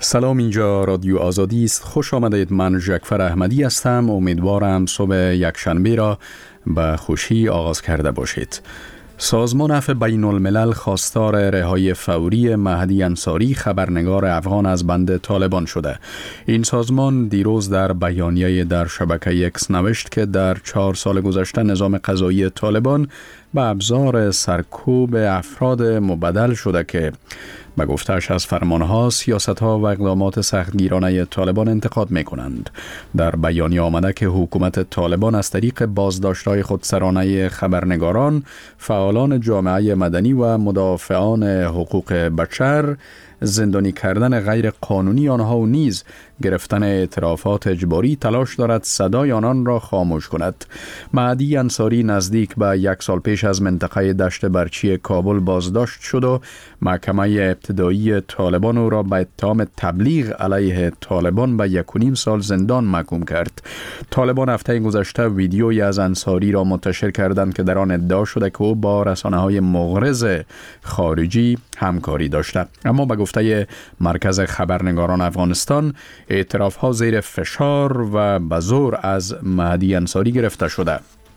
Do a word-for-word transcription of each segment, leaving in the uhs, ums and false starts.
سلام، اینجا رادیو آزادی است. خوش آمدید. من جعفر احمدی هستم. امیدوارم صبح یکشنبه را به خوشی آغاز کرده باشید. سازمان عفو بین الملل خواستار رهایی فوری مهدی انصاری خبرنگار افغان از بند طالبان شده. این سازمان دیروز در بیانیه در شبکه اکس نوشت که در چهار سال گذشته نظام قضایی طالبان به ابزار سرکوب افراد مبدل شده که به گفته‌اش از فرمانها، سیاستها و اقدامات سختگیرانه طالبان انتقاد می‌کنند. در بیانیه آمده که حکومت طالبان از طریق بازداشت‌های خودسرانه خبرنگاران، فعالان جامعه مدنی و مدافعان حقوق بشر، زندانی کردن غیر قانونی آنها و نیز گرفتن اعترافات اجباری تلاش دارد صدای آنان را خاموش کند. مهدی انصاری نزدیک به یک سال پیش از منطقه دشت برچی کابل بازداشت شد و محکمه ابتدایی طالبان او را به اتهام تبلیغ علیه طالبان به یک و نیم سال زندان محکوم کرد. طالبان هفته گذشته ویدیویی از انصاری را منتشر کردند که در آن ادعا شده که او با رسانه‌های مغرض خارجی همکاری داشته، اما به گفته مرکز خبرنگاران افغانستان اعتراف‌ها زیر فشار و به زور از مهدی انصاری گرفته شده.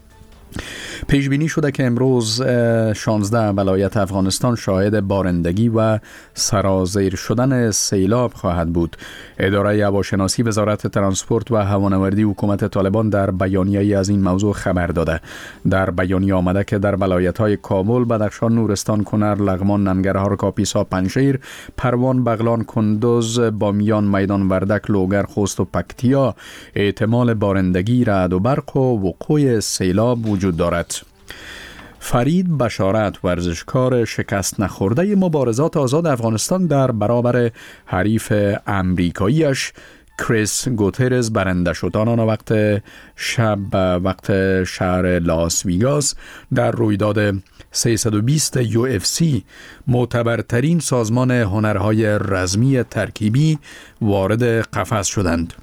پیش بینی شده که امروز شانزده ولایت افغانستان شاهد بارندگی و سرازیر شدن سیلاب خواهد بود. اداره هواشناسی وزارت ترانسپورت و هوانوردی حکومت طالبان در بیانیه‌ای از این موضوع خبر داده. در بیانیه آمده که در ولایت‌های کابل، بدخشان، نورستان، کنر، لغمان، ننگرهار، کاپیسا، پنجشیر، پروان، بغلان، کندوز، بامیان، میدان وردک، لوگر، خوست و پکتیا احتمال بارندگی، رعد و برق و وقوع سیلاب وجود دارد. فرید بشارت، ورزشکار شکست نخورده مبارزات آزاد افغانستان، در برابر حریف امریکاییش کریس گوترز برنده شد. آن وقت شب وقت شهر لاس ویگاس در رویداد سیصد و بیست یو اف سی، معتبرترین سازمان هنرهای رزمی ترکیبی، وارد قفس شدند.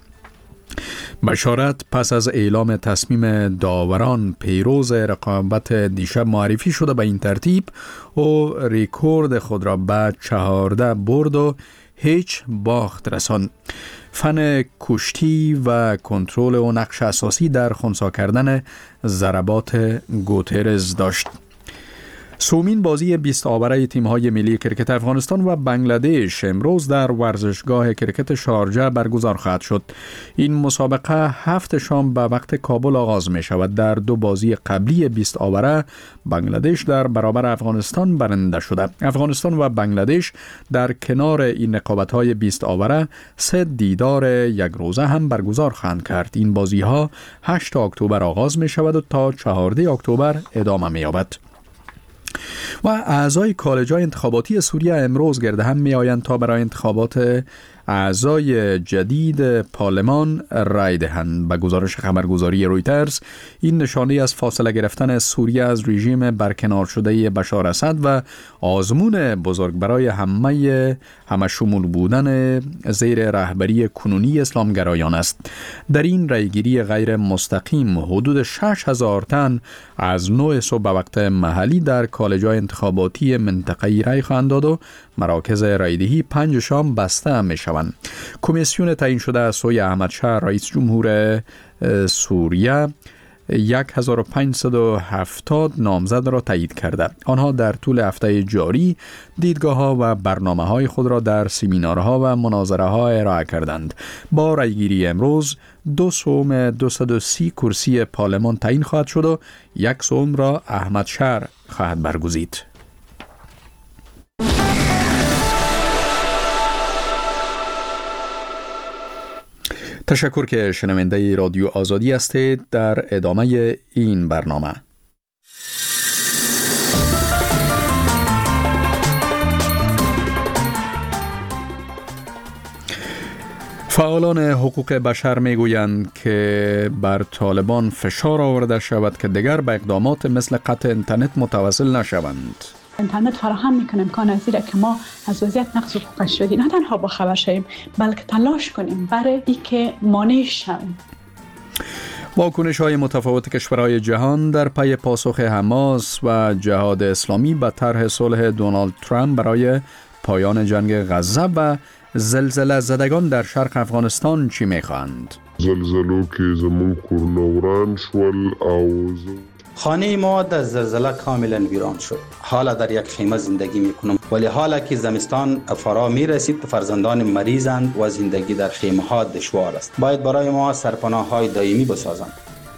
بشارت پس از اعلام تصمیم داوران پیروز رقابت دیشب معرفی شده. به این ترتیب او ریکورد خود را به چهارده برد و هیچ باخت رساند. فن کشتی و کنترل و نقش اساسی در خنثی کردن ضربات گوترز داشت. سومین بازی بیست آوره تیم‌های ملی کرکت افغانستان و بنگلادش امروز در ورزشگاه کرکت شارجه برگزار خواهد شد. این مسابقه هفت شام به وقت کابل آغاز می شود. در دو بازی قبلی بیست آوره بنگلادش در برابر افغانستان برنده شده. افغانستان و بنگلادش در کنار این رقابت‌های بیست آوره سه دیدار یک روزه هم برگزار خواهند کرد. این بازی‌ها هشتم اکتبر آغاز می شود و تا چهاردهم اکتبر ادامه می یابد. و اعضای کالج‌های انتخاباتی سوریه امروز گرد هم می آیند تا برای انتخابات اعضای جدید پارلمان رای دهند. به گزارش خبرگزاری رویترز، این نشانه از فاصله گرفتن سوریه از رژیم برکنار شده بشار اسد و آزمون بزرگ برای همه همه شمول بودن زیر رهبری کنونی اسلامگرایان است. در این رایگیری غیر مستقیم حدود شش هزار تن از نه صبح به وقت محلی در کالج‌های انتخاباتی منطقه‌ای رای خواهند داد و مراکز رایدهی پنج شام بسته می شوند. کمیسیون تعیین شده از سوی احمد شاه رئیس جمهور سوریه هزار و پانصد و هفتاد نامزد را تایید کرده. آنها در طول هفته جاری دیدگاه‌ها و برنامه‌های خود را در سمینارها و مناظره‌ها ارائه کردند. با رایگیری امروز دو سوم دویست و سی کرسی پارلمان تعیین خواهد شد و یک سوم را احمد شاه خواهد برگزید. تشکر که شنونده رادیو آزادی هستید. در ادامه این برنامه فعالان حقوق بشر میگویند که بر طالبان فشار آورده شود که دیگر به اقدامات مثل قطع اینترنت متوسل نشوند. اینترنت فراهم میکنه امکان از که ما از وضعیت نقض حقوق بشری نه تنها با خبر شویم بلکه تلاش کنیم برای اینکه مانع شویم. واکنش‌های متفاوت کشورهای جهان در پی پاسخ حماس و جهاد اسلامی به طرح صلح دونالد ترامپ برای پایان جنگ غزه و زلزله زدگان در شرق افغانستان چی میخواند؟ زلزلو که زمون کورونه وران شول او خانه ما در زلزله کاملا ویران شد. حالا در یک خیمه زندگی میکنم، ولی حالا که زمستان فرا میرسید فرزندان مریضند و زندگی در خیمه ها دشوار است. باید برای ما سرپناه های دائمی بسازند.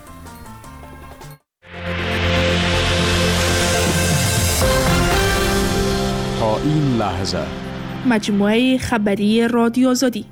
تا این لحظه مجموعه خبری رادیو آزادی.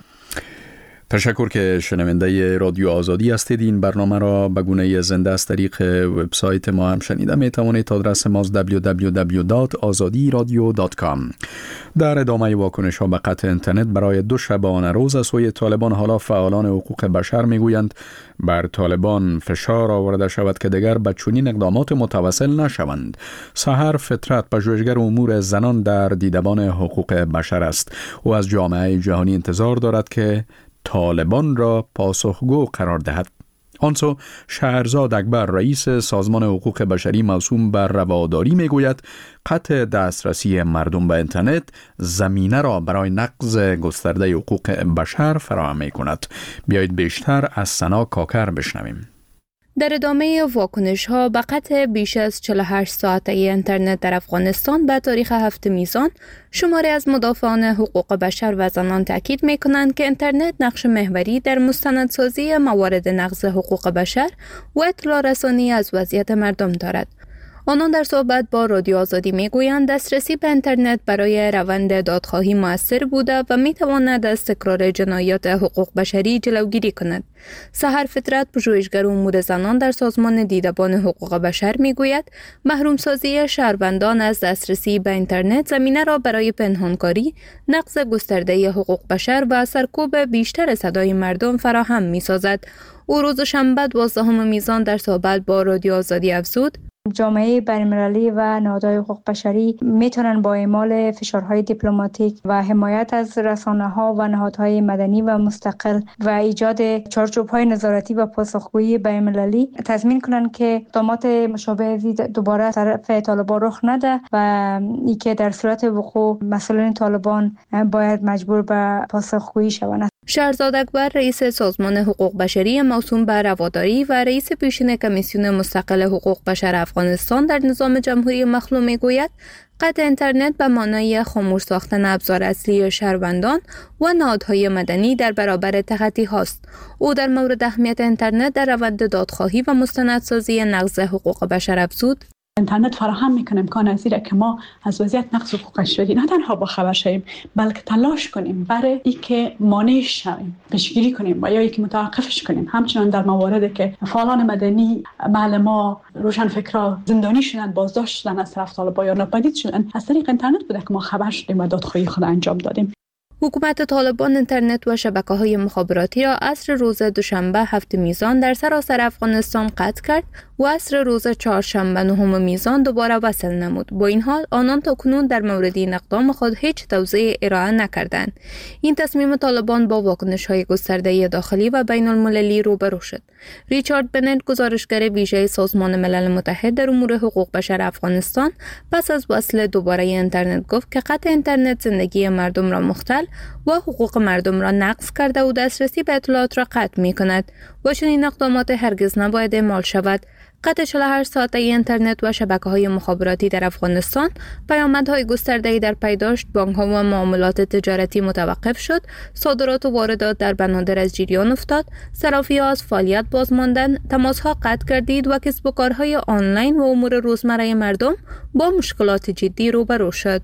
تشکر که شنونده رادیو آزادی هستید. این برنامه را به گونه زنده از طریق وبسایت ما هم شنیده می توانید. آدرس ما دبلیو دبلیو دبلیو دات آزادی رادیو دات کام. در ادامه واکنش ها به قطع اینترنت برای دو شبانه روز از سوی طالبان، حالا فعالان حقوق بشر می گویند بر طالبان فشار آورده شود که دیگر به چنین اقدامات متوسل نشوند. سحر فطرت، پژوهشگر امور زنان در دیدبان حقوق بشر است. او از جامعه جهانی انتظار دارد که طالبان را پاسخگو قرار دهد. آنسو شهرزاد اکبر، رئیس سازمان حقوق بشری موسوم بر رواداری میگوید قطع دسترسی مردم به اینترنت زمینه را برای نقض گسترده حقوق بشر فراهم می کند. بیایید بیشتر از سنا کاکر بشنویم. در ادامه واکنش ها به قطع بیش از چهل و هشت ساعته اینترنت در افغانستان به تاریخ هفت میزان، شماری از مدافعان حقوق بشر و زنان تاکید می کنند که اینترنت نقش محوری در مستندسازی موارد نقض حقوق بشر و اطلاع رسانی از وضعیت مردم دارد. آنان در صحبت با رادیو آزادی می گویند دسترسی به اینترنت برای روند دادخواهی مؤثر بوده و می تواند از تکرار جنایات حقوق بشری جلوگیری کند. سحر فطرت، پژوهشگر امور زنان در سازمان دیدبان حقوق بشر می گوید محرومسازی شهروندان از دسترسی به اینترنت زمینه را برای پنهانکاری، نقض گسترده حقوق بشر و سرکوب بیشتر صدای مردم فراهم می سازد. او روز شنبه دوازدهم میزان در صحبت با رادیو آزادی افزود: جامعه بین‌المللی و نهادهای حقوق بشری میتونن با اعمال فشارهای دیپلماتیک و حمایت از رسانه‌ها و نهادهای مدنی و مستقل و ایجاد چارچوب‌های نظارتی و پاسخگویی بین‌المللی تضمین کنن که اقدامات مشابه دوباره طرف طالبان رخ نده و ای که در صورت وقوع مسئولین طالبان باید مجبور به پاسخگویی شوند. شهرزاد اکبر، رئیس سازمان حقوق بشری موسوم به رواداری و رئیس پیشین کمیسیون مستقل حقوق بشر افغانستان در نظام جمهوری مخلوع میگوید قطع اینترنت به معنای خاموش ساختن ابزار اصلی شهروندان و نهادهای مدنی در برابر تحدی هاست. او در مورد اهمیت اینترنت در روند دادخواهی و مستندسازی نقض حقوق بشر افزود: اینترنت فراهم میکنه امکان از اینه که ما از وضعیت نقض حقوق بشری نه تنها با خبر شویم، بلکه تلاش کنیم برای اینکه مانعش شویم، پیشگیری کنیم و یا اینکه متوقفش کنیم. همچنان در مواردی که فعالان مدنی، معلما، روشنفکرا زندانی شدن، بازداشت شدن از طرف طالبان یا ناپدید شدن، از طریق اینترنت بوده که ما خبر شدیم و دادخواهی خود انجام دادیم. حکومت طالبان اینترنت و شبکه‌های مخابراتی را عصر روز دوشنبه هفت میزان در سراسر افغانستان قطع کرد و عصر روز چهارشنبه نهم میزان دوباره وصل نمود. با این حال آنان تاکنون در مورد این اقدام خود هیچ توضیح ارائه نکردند. این تصمیم طالبان با واکنش‌های گسترده داخلی و بین‌المللی روبرو شد. ریچارد بنت، گزارشگر ویژه سازمان ملل متحد در امور حقوق بشر افغانستان، پس از وصل دوباره اینترنت گفت که قطع اینترنت زندگی مردم را مختل و حقوق مردم را نقض کرده و دسترسی به اطلاعات را قطع می کند و چنین اقدامات هرگز نباید اعمال شود. قطع چهل و هشت ساعته اینترنت و شبکه‌های مخابراتی در افغانستان پیامدهای گسترده‌ای در پی داشت. بانک‌ها و معاملات تجارتی متوقف شد، صادرات و واردات در بنادر از جریان افتاد، صرافی‌ها از فعالیت باز ماندند، تماس‌ها قطع گردید و کسب و کارهای آنلاین و امور روزمره مردم با مشکلات جدی روبرو شد.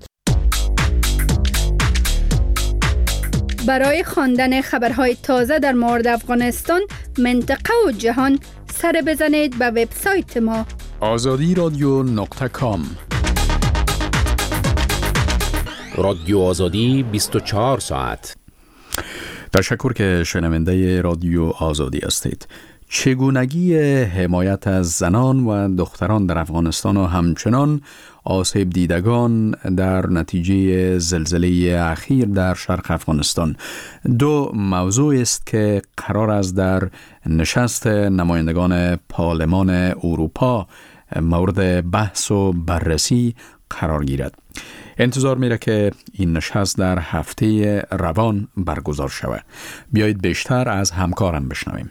برای خواندن خبرهای تازه در مورد افغانستان، منطقه و جهان، سر بزنید به وبسایت ما آزادی رادیو نقطه کام. رادیو آزادی بیست و چهار ساعت. تشکر که شنونده رادیو آزادی هستید. چگونگی حمایت از زنان و دختران در افغانستان و همچنان آسیب دیدگان در نتیجه زلزله اخیر در شرق افغانستان دو موضوع است که قرار است در نشست نمایندگان پارلمان اروپا مورد بحث و بررسی قرار گیرد. انتظار میره که این نشست در هفته روان برگزار شود. بیایید بیشتر از همکارم بشنویم.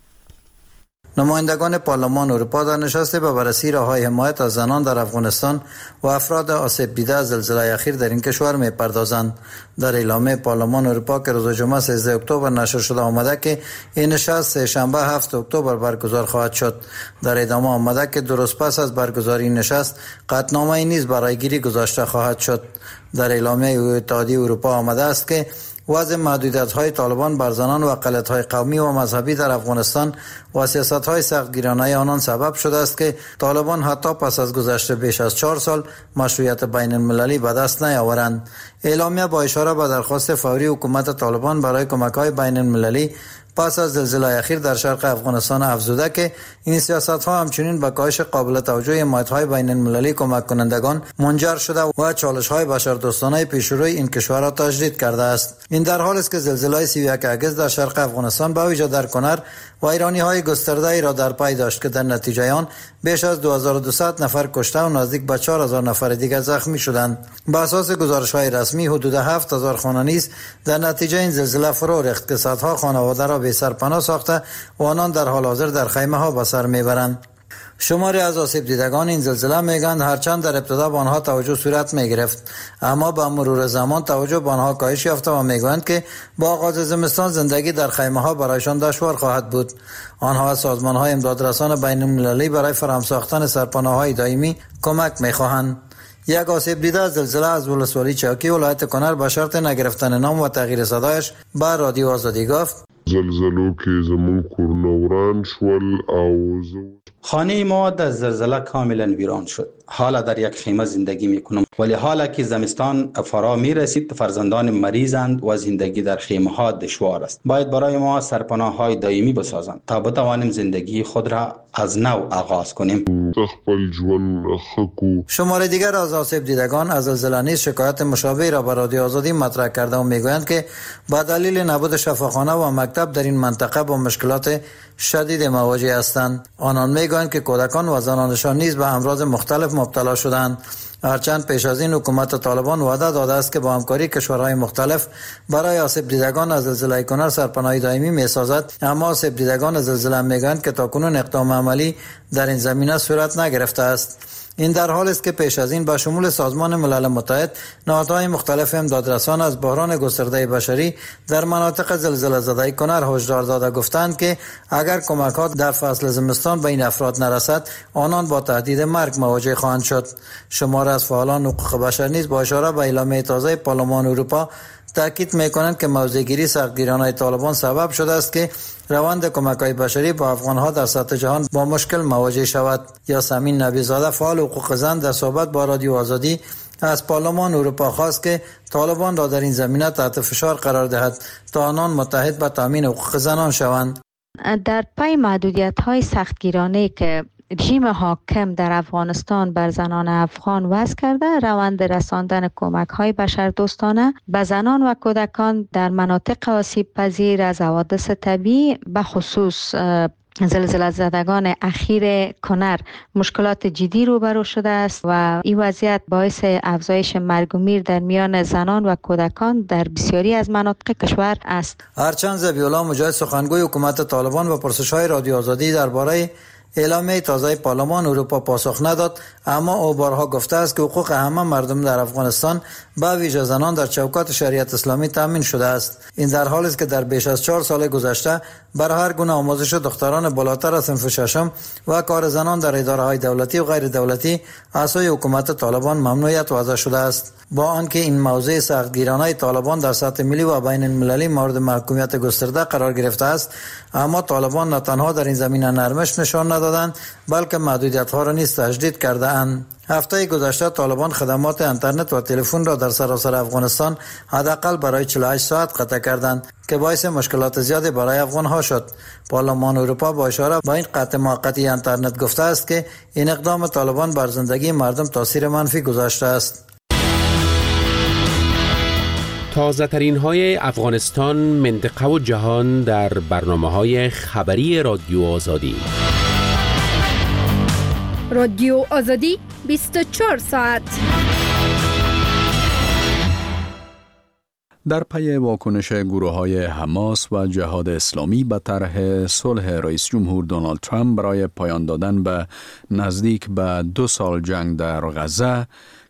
نمایندگان پارلمان اروپا در نشست به بررسی راه‌های حمایت از زنان در افغانستان و افراد آسیب دیده از زلزله اخیر در این کشور می‌پردازند. در اعلامیه پارلمان اروپا که روز جمعه سیزده اکتبر نشر شده آمده که این نشست سه شنبه هفت اکتبر برگزار خواهد شد. در ادامه آمده که درست پس از برگزاری این نشست قطعنامه‌ای نیز برای گیری گذاشته خواهد شد. در اعلامیه اتحادیه اروپا آمده است که وضع محدودیت‌های طالبان بر زنان و اقلیت‌های قومی و مذهبی در افغانستان و سیاست‌های سختگیرانه آنان سبب شده است که طالبان حتی پس از گذشت بیش از چهار سال مشروعیت بین المللی به دست نیاورند. اعلامیه با اشاره به درخواست فوری حکومت طالبان برای کمک‌های بین المللی پس از زلزله اخیر در شرق افغانستان افزوده که این سیاست‌ها همچنین به کاهش قابل توجه حمایت‌های بین المللی کمک کنندگان منجر شده و چالش‌های بشردوستانه پیشروی این کشور را تجدید کرده است. این در حالی است که زلزله سی و یک اگست در شرق افغانستان به ویژه در کنر و ایرانی‌های گسترده‌ای را در پی داشت که در نتیجه آن بیش از دو هزار و دویست نفر کشته و نزدیک به چهار هزار نفر دیگر زخمی شدند. بر اساس گزارش‌های رسمی حدود هفت هزار خانه نیز در نتیجه این زلزله فرو ریخت که صدها خانواده را بی سرپناه ساخته و آنان در حال حاضر در خیمه‌ها به سر میبرند. شماری از آسیب دیدگان این زلزله میگند هرچند در ابتدا به آنها توجه صورت میگرفت اما با مرور زمان توجه به آنها کاهش یافته و میگویند که با آغاز زمستان زندگی در خیمه‌ها برایشان دشوار خواهد بود. آنها از سازمان‌های امدادرسان بین المللی برای فراهم ساختن سرپناه‌های دائمی کمک می‌خواهند. یک آسیب دیده از زلزله از ولسوالی چاکی ولایت کنر به شرط نگرفتن نام و تغییر صدایش به رادیو آزادی گفت: زلزلو که زمون کورنوران شول او خانه ما در زلزله کاملا ویران شد. حالا در یک خیمه زندگی میکنم ولی حالا که زمستان فرا می رسید فرزندان مریضند و زندگی در خیمه ها دشوار است. باید برای ما سرپناه های دائمی بسازند تا بتوانیم زندگی خود را از نو آغاز کنیم. شماره دیگر از آسیب دیدگان از زلزله نیز شکایت مشابه را به رادیو آزادی مطرح کرده و میگویند که با دلیل نبود شفاخانه و مکتب در این منطقه با مشکلات شدید مواجه هستند. آنان میگویند که کودکان و زنانشان نیز به امراض مختلف مبتلا شدند. هرچند پیش از این حکومت طالبان وعده داده است که با همکاری کشورهای مختلف برای آسیب دیدگان از زلزله کنر سرپناهی دائمی می‌سازد، اما آسیب دیدگان زلزله میگویند که تاکنون اقدام عملی در این زمینه صورت نگرفته است. این در حالی است که پیش از این با شمول سازمان ملل متحد نهادهای مختلف امدادرسان از بحران گسترده بشری در مناطق زلزله زده کنر هشدار داده گفتند که اگر کمک‌ها در فصل زمستان به این افراد نرسد آنان با تهدید مرگ مواجه خواهند شد. شمار از فعالان حقوق بشر نیز با اشاره به اعلامیه تازه پارلمان اروپا تاکید می‌کنند که موضع‌گیری سختگیرانه طالبان سبب شده است که روند کمک‌های بشری با افغان‌ها در سطح جهان با مشکل مواجه شود. یاسمین نبی‌زاده فعال حقوق زن در صحبت با رادیو آزادی از پارلمان اروپا خواست که طالبان را در این زمینه تحت فشار قرار دهد تا آنان متحد به تامین حقوق زنان شوند. در پی محدودیت‌های سختگیرانه که رژیم حاکم در افغانستان بر زنان افغان وضع کرده، روند رساندن کمک‌های بشردوستانه به زنان و کودکان در مناطق آسیب پذیر از حوادث طبیعی به خصوص زلزله زدگان اخیر کنر مشکلات جدی روبرو شده است و این وضعیت باعث افزایش مرگ و میر در میان زنان و کودکان در بسیاری از مناطق کشور است. هرچند ذبیح‌الله مجاهد سخنگوی حکومت طالبان و پرسش‌های رادیو آزادی درباره اعلامیه تازه پارلمان اروپا پاسخ نداد، اما او بارها گفته است که حقوق همه مردم در افغانستان به ویژه زنان در چوکات شریعت اسلامی تامین شده است. این در حالی است که در بیش از چهار سال گذشته بر هر گونه آموزش دختران بالاتر از صنف ششم و کار زنان در اداره‌های دولتی و غیر دولتی از سوی حکومت طالبان ممنوعیت وضع شده است. با آنکه این موضوع سختگیرانه طالبان در سطح ملی و بین المللی مورد محکومیت گسترده قرار گرفته است، اما طالبان نه تنها در این زمینه نرمش نشان ندادند بلکه محدودیت‌ها را نیز تجدید کرده اند. هفته گذشته طالبان خدمات اینترنت و تلفن را در سراسر افغانستان حداقل برای چهل و هشت ساعت قطع کردند که باعث مشکلات زیادی برای افغان‌ها شد. پارلمان اروپا با اشاره به این قطع موقتی اینترنت گفته است که این اقدام طالبان بر زندگی مردم تاثیر منفی گذاشته است. تازه ترین های افغانستان، منطقه و جهان در برنامه های خبری رادیو آزادی. رادیو آزادی بیست و چهار ساعت. در پی واکنش گروه‌های حماس و جهاد اسلامی به طرح صلح رئیس جمهور دونالد ترامپ برای پایان دادن به نزدیک به دو سال جنگ در غزه،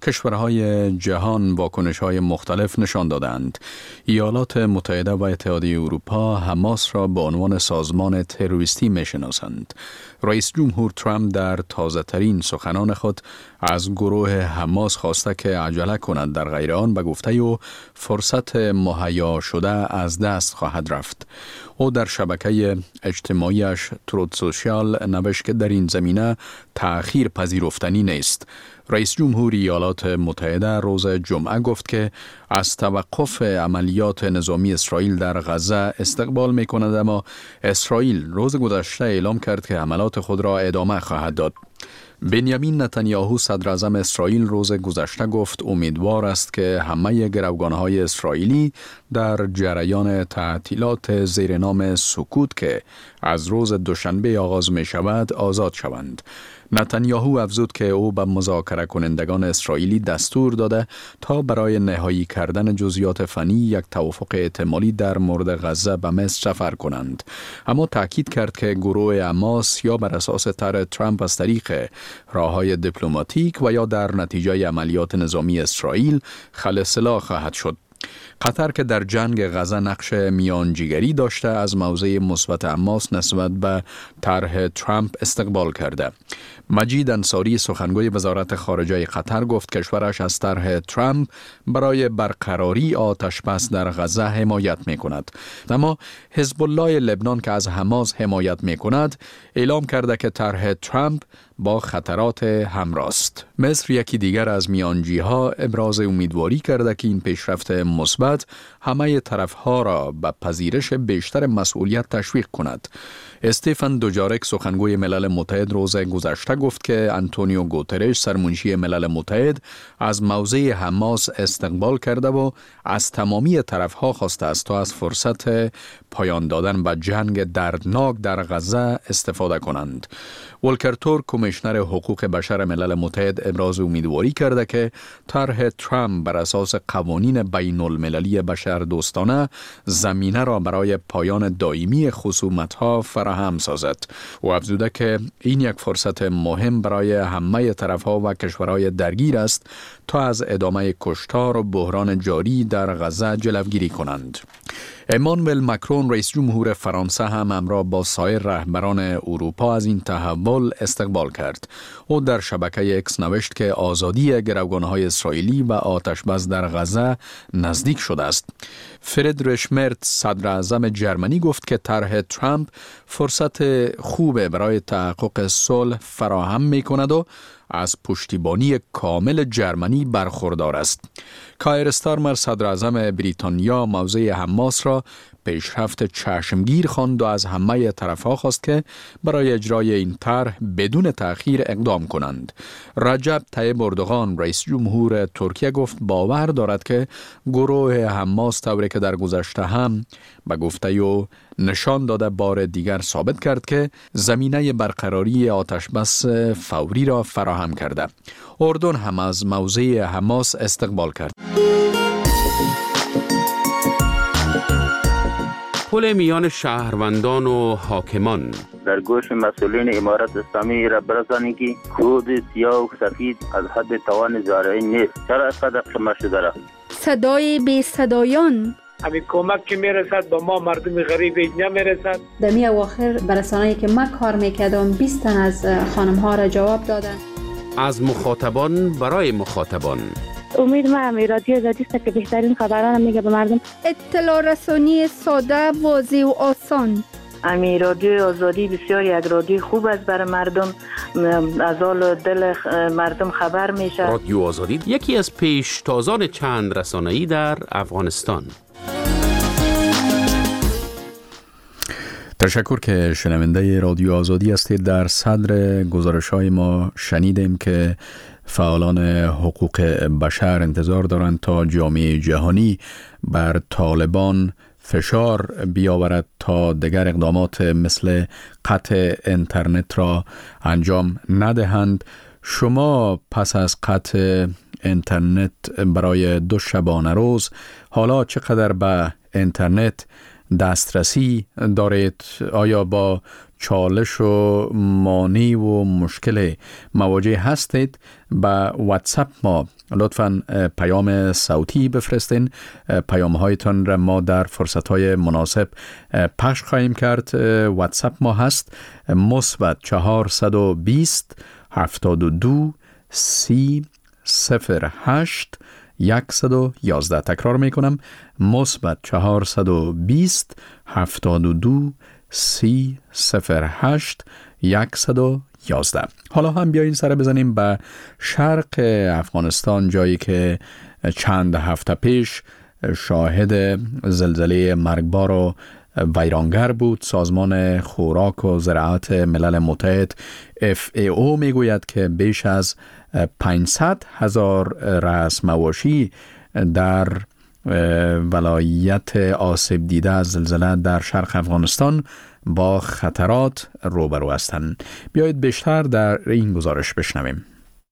کشورهای جهان واکنش‌های مختلف نشان دادند. ایالات متحده و اتحادیه اروپا حماس را به عنوان سازمان تروریستی می‌شناسند. رئیس جمهور ترامپ در تازه‌ترین سخنان خود از گروه حماس خواسته که عجله کند در غیر آن به گفته او فرصت مهیا شده از دست خواهد رفت. او در شبکه اجتماعیش تروت سوشیال نوشت که در این زمینه تأخیر پذیرفتنی نیست. رئیس جمهور ایالات متحده روز جمعه گفت که از توقف عملیات نظامی اسرائیل در غزه استقبال می کند، اما اسرائیل روز گذشته اعلام کرد که حملات خود را ادامه خواهد داد. بنیامین نتانیاهو صدر اعظم اسرائیل روز گذشته گفت امیدوار است که همه گروگان‌های اسرائیلی در جریان تعطیلات زیر نام سکوت که از روز دوشنبه آغاز می شود آزاد شوند. نتانیاهو افزود که او به مذاکره کنندگان اسرائیلی دستور داده تا برای نهایی کردن جزئیات فنی یک توافق احتمالی در مورد غزه به مصر سفر کنند، اما تاکید کرد که گروه حماس یا بر اساس طرح ترامپ از طریق راههای دیپلماتیک و یا در نتیجه عملیات نظامی اسرائیل خلأ خواهد شد. قطر که در جنگ غزه نقش میانجیگری داشته از موضع مثبت حماس نسبت به طرح ترامپ استقبال کرده. مجید انصاری سخنگوی وزارت خارجه قطر گفت کشورش از طرح ترامپ برای برقراری آتش بس در غزه حمایت می کند. اما حزب الله لبنان که از حماس حمایت می کند اعلام کرده که طرح ترامپ با خطرات همراه است. مصر یکی دیگر از میانجی‌ها ابراز امیدواری کرده که این پیشرفت مثبت همه طرف‌ها را به پذیرش بیشتر مسئولیت تشویق کند. استیفن دوجارک سخنگوی ملل متحد روز گذشته گفت که آنتونیو گوترش سرمنشی ملل متحد از موضع حماس استقبال کرده و از تمامی طرف‌ها خواسته است تا از فرصت پایان دادن به جنگ دردناک در غزه استفاده کنند. ولکر تورک کمیشنر حقوق بشر ملل متحد ابراز امیدواری کرده که طرح ترامپ بر اساس قوانین بین المللی بشر دوستانه زمینه را برای پایان دائمی خصومت‌ها فراهم سازد. و افزوده که این یک فرصت مهم برای همه طرف‌ها و کشورهای درگیر است تا از ادامه کشتار و بحران جاری در غزه جلوگیری کنند. امانوئل مکرون رئیس جمهور فرانسه هم همراه با سایر رهبران اروپا از این تحول استقبال کرد. او در شبکه اکس نوشت که آزادی گروگان‌های اسرائیلی و آتش بس در غزه نزدیک شده است. فریدریش مرز صدر اعظم جرمنی گفت که طرح ترامپ فرصت خوب برای تحقق صلح فراهم می‌کند و از پشتیبانی کامل جرمنی برخوردار است. کایر استارمر صدر اعظم بریتانیا موضع حماس را پیشرفت چشمگیر خواند و از همه طرف‌ها خواست که برای اجرای این طرح بدون تأخیر اقدام کنند. رجب طیب اردوغان رئیس جمهور ترکیه گفت باور دارد که گروه حماس طوری که در گذشته هم به گفته او نشان داده بار دیگر ثابت کرد که زمینه برقراری آتش بس فوری را فراهم کرده. اردن هم از موضع حماس استقبال کرد. پل میان شهروندان و حاکمان در گوش مسئولین امارت اسلامی را برسانید که کود سیاه و سفید از حد توان زارعی نیست. چرا اینقدر قمه شده را؟ صدای بی صدایان همین کمک که میرسد به ما مردم غریب اینجا میرسد. در می اواخر برسانه‌ای که من کار میکردم بیست تن از خانم ها را جواب دادن. از مخاطبان برای مخاطبان. امید ما همی رادیو آزادی است که بهترین خبران میگه به مردم. اطلاع رسانی ساده، واضح و آسان. امی رادیو آزادی بسیار یک رادیو خوب است برای مردم، از حال دل مردم خبر میشه. رادیو آزادی یکی از پیشتازان چند رسانه‌ای در افغانستان. تشکر که شنونده رادیو آزادی هستید. در صدر گزارش‌های ما شنیدیم که فعالان حقوق بشر انتظار دارند تا جامعه جهانی بر طالبان فشار بیاورد تا دیگر اقدامات مثل قطع اینترنت را انجام ندهند. شما پس از قطع اینترنت برای دو شبانه روز حالا چقدر به اینترنت دسترسی دارید؟ آیا با چالش و مانی و مشکل مواجه هستید؟ به واتساپ ما لطفاً پیام صوتی بفرستین. پیام هایتان را ما در فرصت های مناسب پخش خواهیم کرد. واتساپ ما هست مثبت چهارصد و بیست هفتاد و دو سی صفر هشت یکصد و یازده. تکرار میکنم مثبت چهارصد و بیست هفتاد و دو سی صفر هشت یکصد و یازده. حالا هم بیایین سر بزنیم به شرق افغانستان، جایی که چند هفته پیش شاهد زلزله مرگبار و ویرانگر بود. سازمان خوراک و زراعت ملل متحد اف ای او میگوید که بیش از پانصد هزار رأس مواشی در ولایت آسیب دیده از زلزله در شرق افغانستان با خطرات روبرو هستند. بیایید بیشتر در این گزارش بشنویم.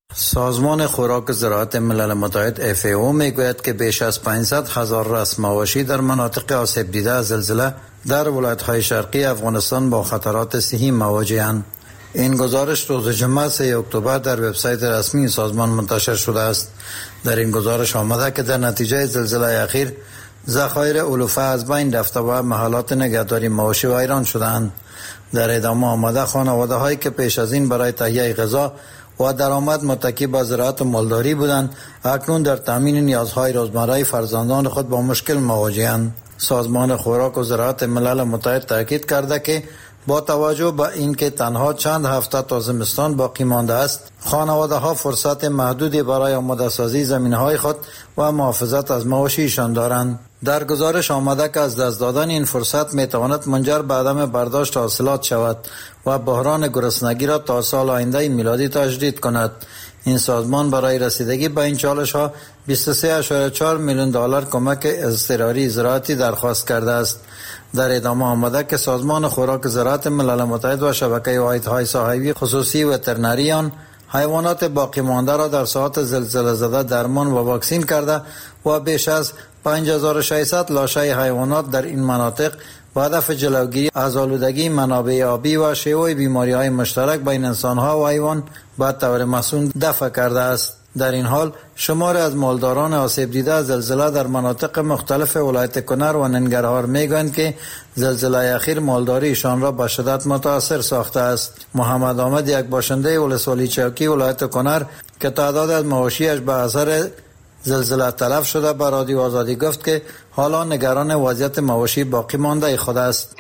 سازمان خوراک و زراعت ملل متحد اف ای او میگوید که بیش از پانصد هزار رأس مواشی در مناطق آسیب دیده از زلزله در ولایت‌های شرقی افغانستان با خطرات صحی مواجه‌اند. این گزارش روز جمعه سه اکتبر در وبسایت رسمی سازمان منتشر شده است. در این گزارش آمده که در نتیجه زلزله اخیر ذخایر علوفه از بین رفته و محلات نگهداری مواشی ویران شدند. در ادامه آمده خانواده هایی که پیش از این برای تهیه غذا و درآمد متکی به زراعت و مالداری بودند، اکنون در تامین نیازهای روزمره فرزندان خود با مشکل مواجه‌اند. سازمان خوراک و زراعت ملل متحد تاکید کرده که با توجه به اینکه تنها چند هفته تا زمستان باقی مانده است، خانواده ها فرصت محدودی برای آماده سازی زمینهای خود و محافظت از مواشیشان دارند. در گزارش آمده که از دست دادن این فرصت می تواند منجر به عدم برداشت حاصلات شود و بحران گرسنگی را تا سال آینده میلادی تجدید کند. این سازمان برای رسیدگی به این چالش ها بیست و سه ممیز چهار میلیون دلار کمک اضطراری زراعتی درخواست کرده است. در ادامه آمده که سازمان خوراک زراعت ملل متحد و شبکه واحدهای ساحوی خصوصی وترنریان حیوانات باقی مانده را در ساعات زلزله زده درمان و واکسین کرده و بیش از پنج هزار و ششصد لاشه حیوانات در این مناطق با هدف جلوگیری از آلودگی منابع آبی و شیوع بیماری‌های مشترک بین انسان‌ها و حیوان به طور مسئول دفع کرده است. در این حال شمار از مالداران آسیب دیده از زلزله در مناطق مختلف ولایت کنر و ننگرهار میگویند که زلزله اخیر مالداریشان را به شدت متاثر ساخته است. محمد آمد، یک باشنده ولسوالی چوکی ولایت کنر که تعداد از مواشیش به اثر زلزله تلف شده، به رادیو آزادی گفت که حالا نگران وضعیت مواشی باقی مانده خود است.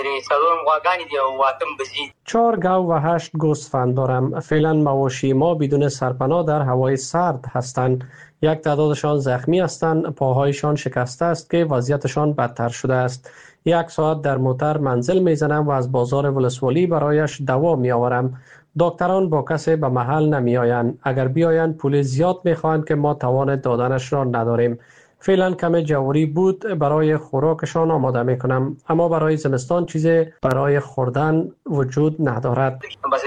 چهار گاو و هشت گوسفند دارم. فعلا مواشی ما بدون سرپناه در هوای سرد هستند. یک تعدادشان زخمی هستند، پاهایشان شکسته است که وضعیتشان بدتر شده است. یک ساعت در موتر منزل میزنم و از بازار ولسوالی برایش دوا می آورم. دکتران با کسی به محل نمی آیند. اگر بیایند پول زیاد می خواهند که ما توان دادنش را نداریم. فعلا کم جواری بود برای خوراکشان آماده می کنم، اما برای زمستان چیزی برای خوردن وجود ندارد.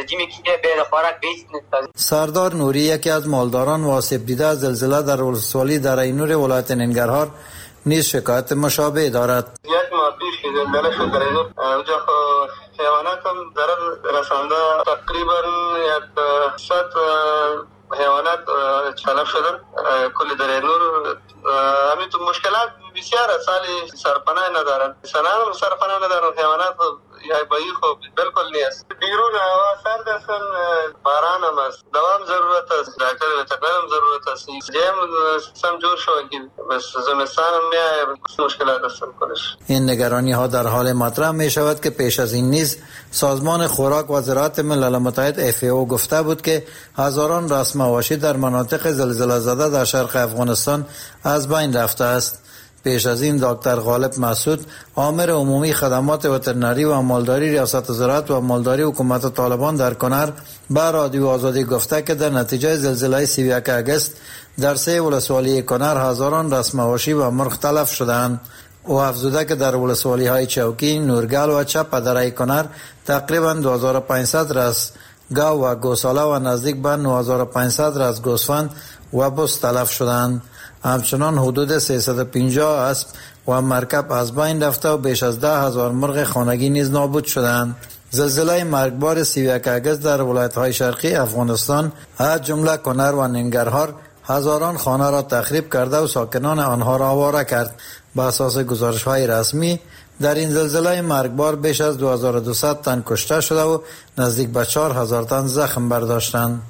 سردار نوری، یکی از مالداران و آسیب دیده از زلزله در ولسوالی در اینور ولایت ننگرهار، نیز شکایت مشابه دارد. یک ماه پیش که زلزله شد در اینور، اونجا حیوانات هم ضرر رسانده. تقریبا یک صد حیوانات تلف شدن. کل در اینور همین تو مشکلات بسیار سالی سرپناه ندارن. سنان هم سرپناه ندارن. حیوانات یا بایی خوب بالکل نیست. بیرون هوا سرد هستن، باران هم است. دوام ضرورت است. دکتر وترنر هم ضرورت است. جیم سم جور شو که بس زمستان هم میای مشکلات هستن کنش. این نگرانی ها در حال مطرح می شود که پیش از این نیز سازمان خوراک و زراعت ملل متحد اف ای او گفته بود که هزاران راس مواشی در مناطق زلزله زده در شرق افغانستان از بین رفته است. پیش از این دکتر غالب مسعود، آمر عمومی خدمات وترنری و مالداری ریاست زراعت و مالداری حکومت طالبان در کنر، به رادیو آزادی گفته که در نتیجه زلزله سی و یک آگوست در سه ولسوالی کنر هزاران راس مواشی و مرغ تلف شدند. او افزوده که در ولسوالی های چوکی، نورگل و چپ درای کنر تقریبا دو هزار و پانصد رس گاو و گوساله و نزدیک به نه هزار و پانصد رس گوسفند و بز تلف شدند. همچنان حدود سیصد و پنجاه اسب و مرکب از بین رفته و بیش از ده هزار مرغ خانگی نیز نابود شدند. زلزله مرگبار سی و یک اگست در ولایت‌های شرقی افغانستان از جمله کنر و ننگرهار هزاران خانه را تخریب کرده و ساکنان آنها را آواره کرد. به اساس گزارش‌های رسمی در این زلزله مرگبار بیش از دو هزار و دویست تن کشته شده و نزدیک به چهار هزار تن زخم برداشتند.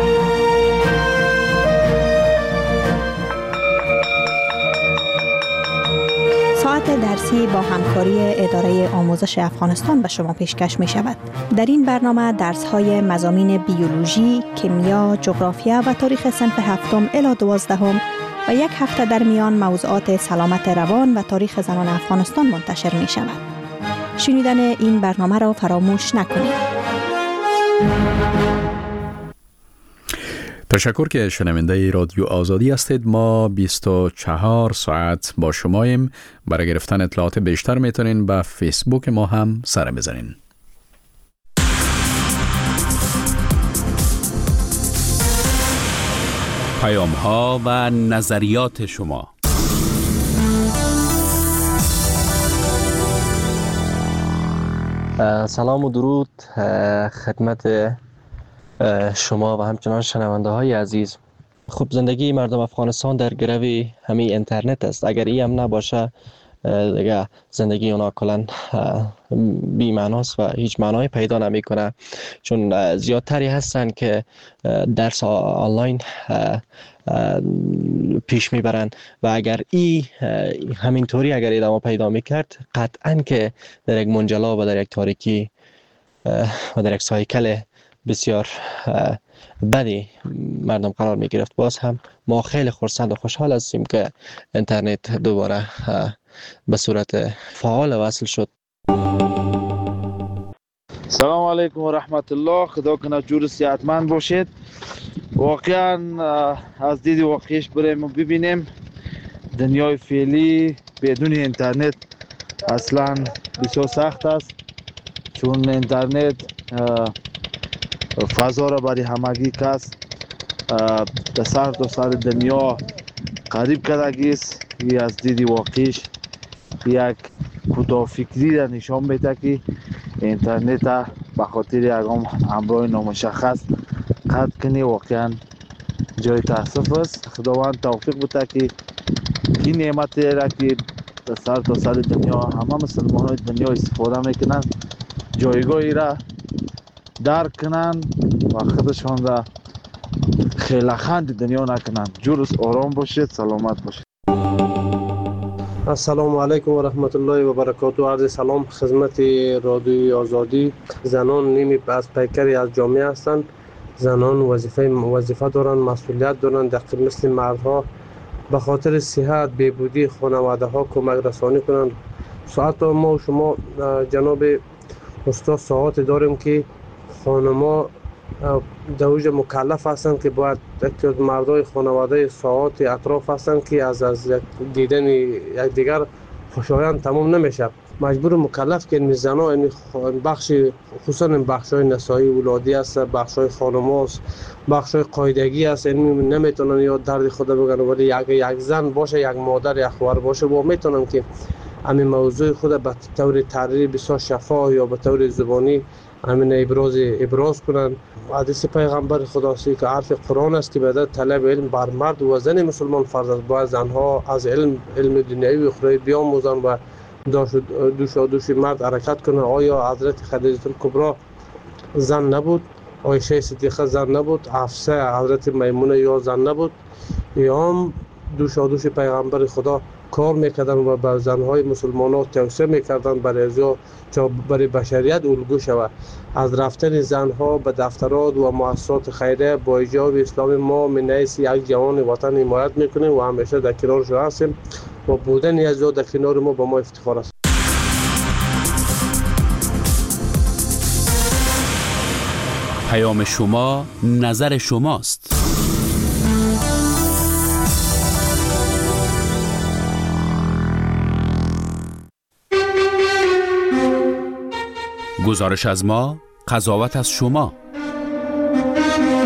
ساعت درسی با همکاری اداره آموزش افغانستان به شما پیشکش می شود. در این برنامه درس های مضامین بیولوژی، کیمیا، جغرافیا و تاریخ صنف هفتم الی دوازدهم و یک هفته در میان موضوعات سلامت روان و تاریخ زنان افغانستان منتشر می شود. شنیدن این برنامه را فراموش نکنید. تشکر که شنونده رادیو آزادی هستید. ما بیست و چهار ساعت با شماییم. برای گرفتن اطلاعات بیشتر میتونین به فیسبوک ما هم سر بزنین. پیام ها و نظریات شما. سلام و درود خدمت شما و همچنان شنونده های عزیز. خب زندگی مردم افغانستان در گرو همین اینترنت است. اگر این هم نباشه دیگه زندگی اونا کلن بی معناست و هیچ معنایی پیدا نمی کنه، چون زیادتری هستن که درس آنلاین پیش میبرن و اگر ای همینطوری اگر ادامه پیدا میکرد قطعا که در یک منجلا و در یک تاریکی و در یک سایکل بسیار بدی مردم قرار می گرفت. باز هم ما خیلی خرسند و خوشحال هستیم که اینترنت دوباره به صورت فعال وصل شد. سلام علیکم و رحمت الله. خدا کنه جور صحتمند باشید. واقعا از دید واقعیش بریم و ببینیم دنیای فعلی بدون اینترنت اصلا بسیار سخت است، چون اینترنت فضا را برای همگی کس در سر تا سر دنیا قریب کردگی است. این از دید واقعیش یک کوتاه فکری را نشان میده که اینترنت به خاطر یکم امرای نامشخص قطع کنی واقعا جای تاسف است. خداوند توفیق بده که این نعمت را که در سر تا سر دنیا همه مسلمان های دنیا استفاده میکنن جایگاهی را درک کنن و خودشان را خیلی خند دنیا نکنن. جورس آرام باشید، سلامت باشید. السلام علیکم و رحمت الله و برکاته. عرض سلام خدمت رادیوی آزادی. زنان نیمی از پیکری از جامعه هستند. زنان وظیفه وظیفه دارند، مسئولیت دارند، دقیق مثل مردها به خاطر صحت بهبودی خانواده ها کمک رسانی کنند. ساعت ما و شما جناب استاد ساعت داریم که خانما دوج مکلف هستند که باید یک مردای خانواده ساعت اطراف هستند که از از دیدن یک دیگر خوشایند تمام نمیشه. مجبور مکلف که این زنا این بخش خصوصا این بخشای نسایی ولادی است، بخشای خانماست، بخشای قاعدگی است، این نمیتونن یا درد خود بگن، ولی یک یک زن باشه، یک مادر، یک خواهر باشه و میتونن که همین موضوع خود به طور تحریری بسیار شفاف یا به طور زبانی همین ابراز ابراز کنند. حدیث پیغمبر خداست که حرف قرآن است که بعد طلب علم بر مرد و زن مسلمان فرض است. باید زنها از علم علم دنیوی و اخروی بیاموزند و دوش دوش مرد حرکت کنند. آیا حضرت خدیجه کبرا زن نبود؟ عایشه صدیقه زن نبود؟ حفصه حضرت میمونه یا زن نبود؟ یا هم دوش دوش پیغمبر خدا کار میکردن و به زنهای مسلمان ها توصیه میکردن برای ازا تا برای بشریت الگو شود. از رفتن زنها به دفترات و مؤسسات خیریه با ایجاب اسلام ما من حیث یک جوان وطن حمایت میکنیم و همیشه در کنارش هستیم و بودن ازا در کنار ما به ما افتخار است. پیام شما نظر شماست. گزارش از ما، قضاوت از شما.